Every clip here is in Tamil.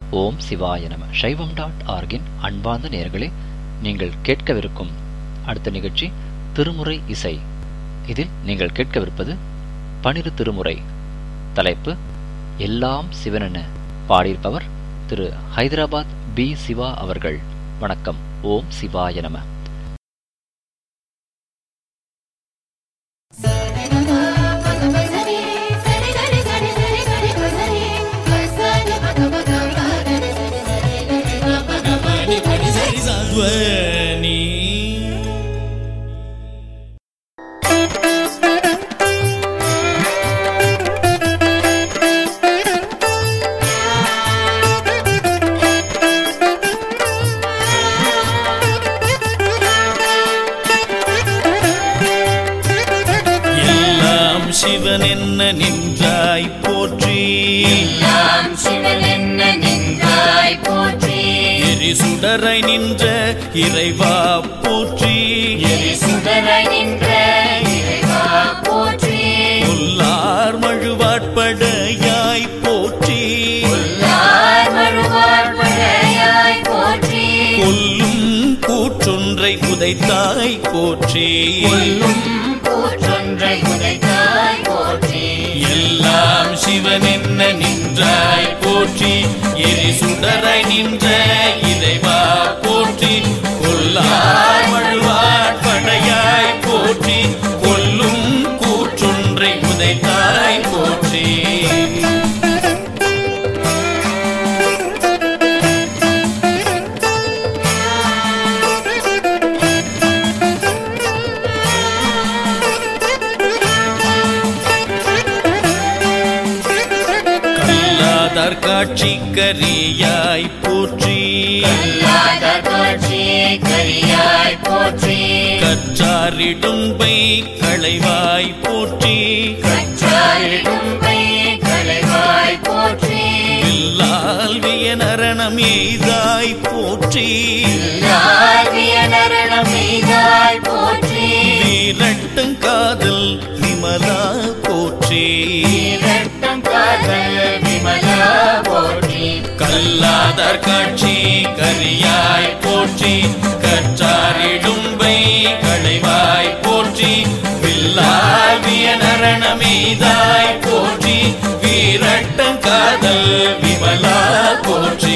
ஓம் சிவாய நம. சைவம்.org-இன் அன்பார்ந்த நேயர்களே, நீங்கள் கேட்கவிருக்கும் அடுத்த நிகழ்ச்சி திருமுறை இசை. இதில் நீங்கள் கேட்கவிருப்பது 12 திருமுறை. தலைப்பு எல்லாம் சிவனென. பாடியிருப்பவர் திரு ஹைதராபாத் பி. சிவா அவர்கள். வணக்கம். ஓம் சிவாய நம. சிவன் என்ன நின்றாய் போற்றி, எல்லாம் சிவன் என்ன நின்றாய் போற்றி, எரிசுடராய் நின்ற இறைவா போற்றி, எரிசுடராய் நின்ற இறைவா போற்றி, உள்ளார் மழுவாட்படையாய் போற்றி, உள்ளார் மழுவாட்படையாய் போற்றி, கொல்லும் கூற்றொன்றை உதைத்தாய் போற்றி, கொல்லும் கூற்றொன்றை உதைத்தாய் போற்றி, எல்லாம் சிவன் என்ன நின்றாய் போற்றி, எரிசுடராய் நின்ற இறைவா போற்றி, கொல்லார் மழுவாட்படையாய் போற்றி, கொல்லும் கூற்றொன்றை உதைத்தாய் போற்றி. காட்சி கரியாய் போற்றி, கல்லாதார் காட்சி கரியாய் போற்றி, கற்றாரிடும்பை களைவாய் போற்றி, கற்றாரிடும்பை களைவாய் போற்றி, வில்லால் வியனரணம் எய்தாய் போற்றி, வில்லால் வியனரணம் எய்தாய் போற்றி, வீரட்டும் காதல் விமலா போற்றி, வீரட்டும் காதல் விமலா போற்றி, கல்லாதார் காட்சி கரியாய் போற்றி, கற்றாரிடும்பை களைவாய் போற்றி, வில்லால் வியனரணம் எய்தாய் போற்றி, வீரட்டும் காதல் விமலா போற்றி.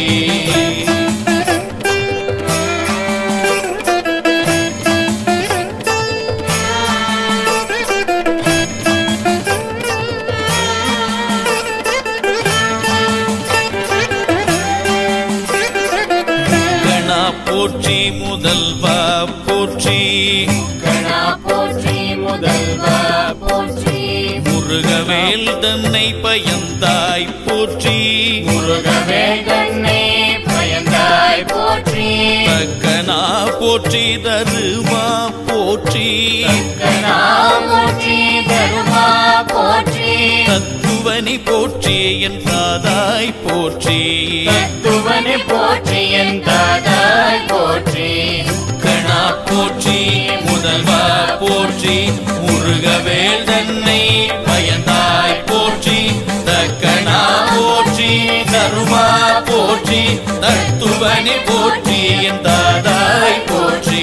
போற்றி முதல்வா போற்றி, கணா போற்றி முதல்வா போற்றி, முருகவேல் தன்னை பயந்தாய் போற்றி, முருகவேல் தன்னை பயந்தாய் போற்றி, தக்கனா போற்றி தருவா போற்றி, கணா போற்றி தருவா போற்றி, தத்துவனி போற்றி என் தாதாய் போற்றி, தத்துவனை போற்றி என் தாதாய் போற்றி, கணா போற்றி முதல்வா போற்றி, முருகவேல் தன்னை பயந்தாய் போற்றி, தக்கனா போற்றி தருவா போற்றி, தத்துவனி போற்றி என் தாதாய் போற்றி.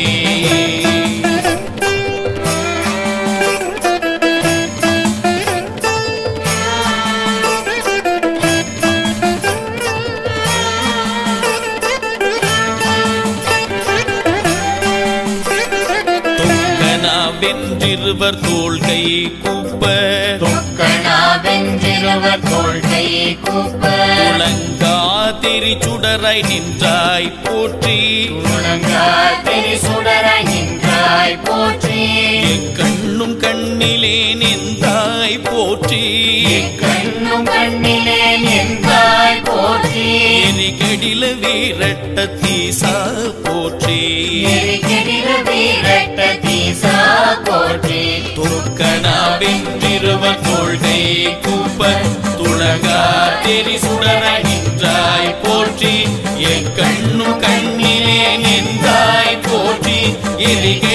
வென்றிருவர் தோள்கை கூப்ப, தொக்கணா வென்றிருவர் தோள்கை கூப்ப, துளங்கா திரிசுடராய் நின்றாய் போற்றி, துளங்கா திரிசுடராய் நின்றாய் போற்றி, கண்ணும் கண்ணிலே நின்றாய் போற்றி, கண்ணும் கண்ணிலே நின்றாய் போற்றி, எரிகடில வீரட்ட தீசா போற்றி, எரிகடில வீரட்ட தீசா போற்றி, தொக்கணா வென்றிருவர் தோள்கை கூப்ப, துளங்கா திரிசுடராய் நின்றாய் போற்றி, கண்ணும் கண்ணிலே நின்றாய் போற்றி, எரிக